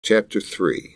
Chapter 3.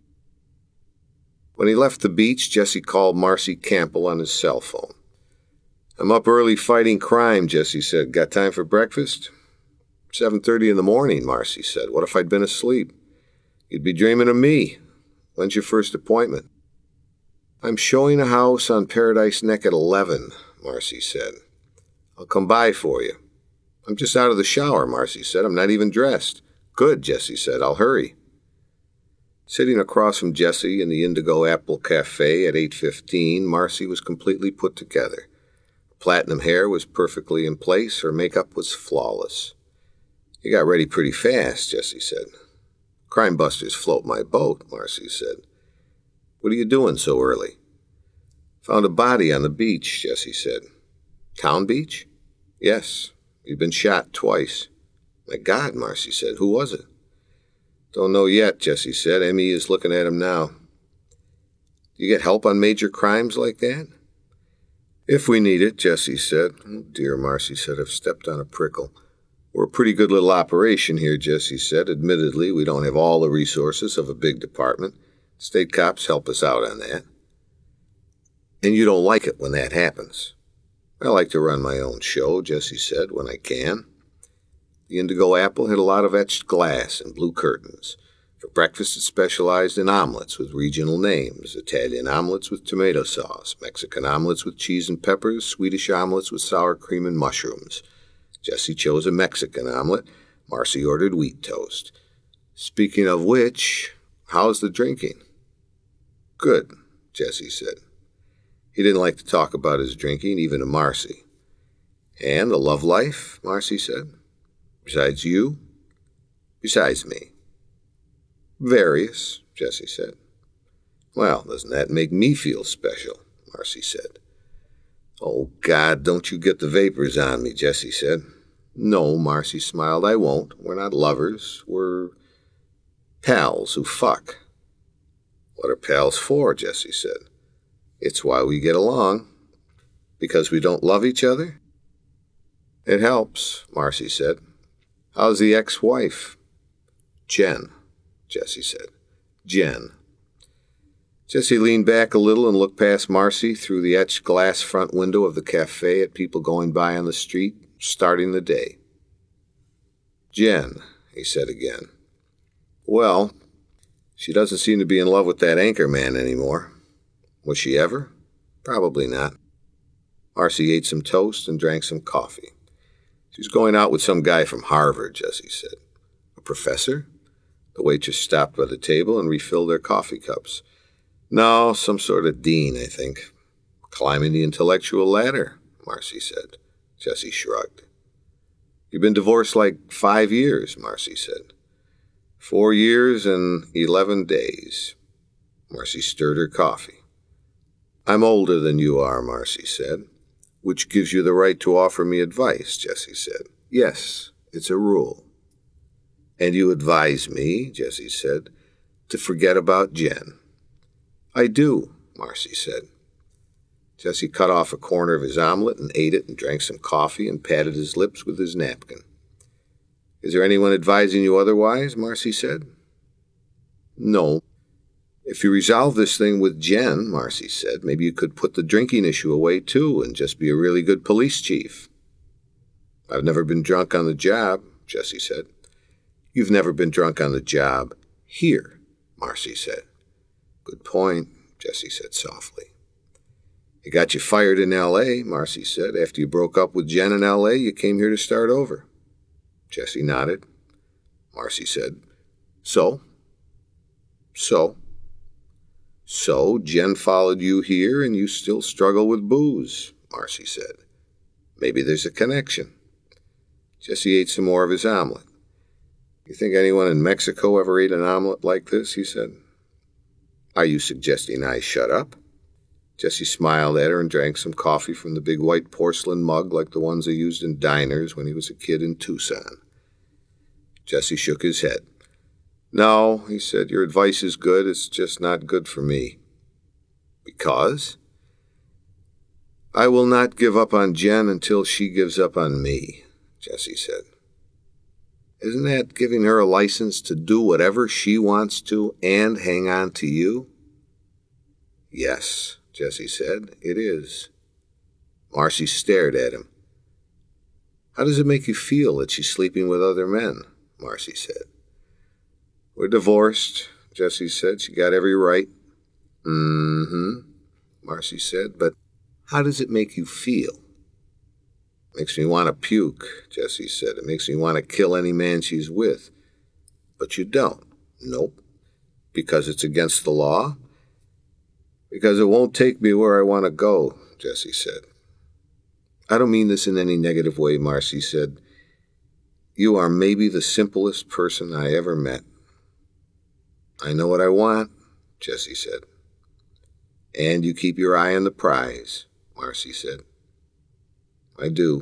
When he left the beach, Jesse called Marcy Campbell on his cell phone. "I'm up early fighting crime," Jesse said. "Got time for breakfast?" 7:30 in the morning, Marcy said. "What if I'd been asleep?" "You'd be dreaming of me. When's your first appointment?" "I'm showing a house on Paradise Neck at 11, Marcy said. "I'll come by for you." "I'm just out of the shower," Marcy said. "I'm not even dressed." "Good," Jesse said. "I'll hurry." Sitting across from Jesse in the Indigo Apple Cafe at 8:15, Marcy was completely put together. Her platinum hair was perfectly in place. Her makeup was flawless. "You got ready pretty fast," Jesse said. "Crime busters float my boat," Marcy said. "What are you doing so early?" "Found a body on the beach," Jesse said. "Town beach?" "Yes. He'd been shot twice." "My God," Marcy said. "Who was it?" "Don't know yet," Jesse said. "M.E. is looking at him now." "Do you get help on major crimes like that?" "If we need it," Jesse said. "Oh, dear," Marcy said. "I've stepped on a prickle." "We're a pretty good little operation here," Jesse said. "Admittedly, we don't have all the resources of a big department. State cops help us out on that." "And you don't like it when that happens?" "I like to run my own show," Jesse said, "when I can." The Indigo Apple had a lot of etched glass and blue curtains. For breakfast it specialized in omelets with regional names: Italian omelets with tomato sauce, Mexican omelets with cheese and peppers, Swedish omelets with sour cream and mushrooms. Jesse chose a Mexican omelet. Marcy ordered wheat toast. "Speaking of which, how's the drinking?" "Good," Jesse said. He didn't like to talk about his drinking, even to Marcy. "And the love life?" Marcy said. "Besides you?" "Besides me." "Various," Jesse said. "Well, doesn't that make me feel special?" Marcy said. "Oh, God, don't you get the vapors on me," Jesse said. "No," Marcy smiled, "I won't. We're not lovers. We're pals who fuck." "What are pals for?" Jesse said. "It's why we get along." "Because we don't love each other?" "It helps," Marcy said. "How's the ex-wife?" "Jen," Jesse said. "Jen." Jesse leaned back a little and looked past Marcy through the etched glass front window of the cafe at people going by on the street, starting the day. "Jen," he said again. "Well, she doesn't seem to be in love with that anchor man anymore." "Was she ever?" "Probably not." Marcy ate some toast and drank some coffee. "She's going out with some guy from Harvard," Jesse said. "A professor?" The waitress stopped by the table and refilled their coffee cups. "No, some sort of dean, I think." "Climbing the intellectual ladder," Marcy said. Jesse shrugged. "You've been divorced like 5 years," Marcy said. 4 years and 11 days. Marcy stirred her coffee. "I'm older than you are," Marcy said. "Which gives you the right to offer me advice," Jesse said. "Yes, it's a rule." "And you advise me," Jesse said, "to forget about Jen." "I do," Marcy said. Jesse cut off a corner of his omelet and ate it and drank some coffee and patted his lips with his napkin. "Is there anyone advising you otherwise?" Marcy said. "No." "If you resolve this thing with Jen," Marcy said, "maybe you could put the drinking issue away too and just be a really good police chief." "I've never been drunk on the job," Jesse said. "You've never been drunk on the job here," Marcy said. "Good point," Jesse said softly. "It got you fired in L.A., Marcy said. "After you broke up with Jen in L.A., you came here to start over." Jesse nodded. Marcy said, "So?" "So?" "So Jen followed you here and you still struggle with booze," Marcy said. "Maybe there's a connection." Jesse ate some more of his omelet. "You think anyone in Mexico ever ate an omelet like this?" he said. "Are you suggesting I shut up?" Jesse smiled at her and drank some coffee from the big white porcelain mug like the ones they used in diners when he was a kid in Tucson. Jesse shook his head. "No," he said, "your advice is good. It's just not good for me." "Because?" "I will not give up on Jen until she gives up on me," Jesse said. Isn't that giving her a license to do whatever she wants to and hang on to you? Yes, Jessie said, it is. Marcy stared at him. How does it make you feel that she's sleeping with other men? Marcy said. We're divorced, Jessie said. She got every right. Mm-hmm, Marcy said, but how does it make you feel? Makes me want to puke, Jessie said. It makes me want to kill any man she's with. But you don't. Nope. Because it's against the law? Because it won't take me where I want to go, Jessie said. I don't mean this in any negative way, Marcy said. You are maybe the simplest person I ever met. I know what I want, Jessie said. And you keep your eye on the prize, Marcy said. I do.